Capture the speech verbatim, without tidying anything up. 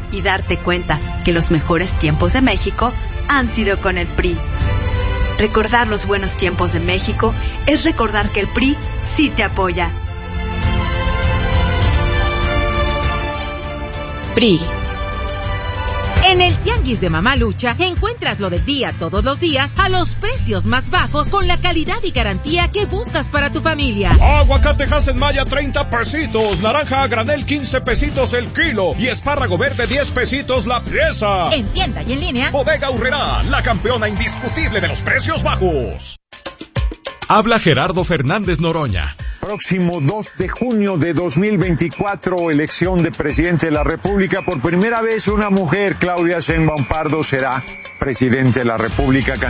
y darte cuenta que los mejores tiempos de México han sido con el P R I. Recordar los buenos tiempos de México es recordar que el P R I sí te apoya. P R I. En el Tianguis de Mamalucha encuentras lo del día todos los días a los precios más bajos con la calidad y garantía que buscas para tu familia. Aguacate Hass Maya treinta pesitos, naranja a granel quince pesitos el kilo y espárrago verde diez pesitos la pieza. En tienda y en línea, Bodega Aurrerá, la campeona indiscutible de los precios bajos. Habla Gerardo Fernández Noroña. Próximo dos de junio de dos mil veinticuatro, elección de presidente de la República. Por primera vez una mujer, Claudia Sheinbaum Pardo, será presidente de la República.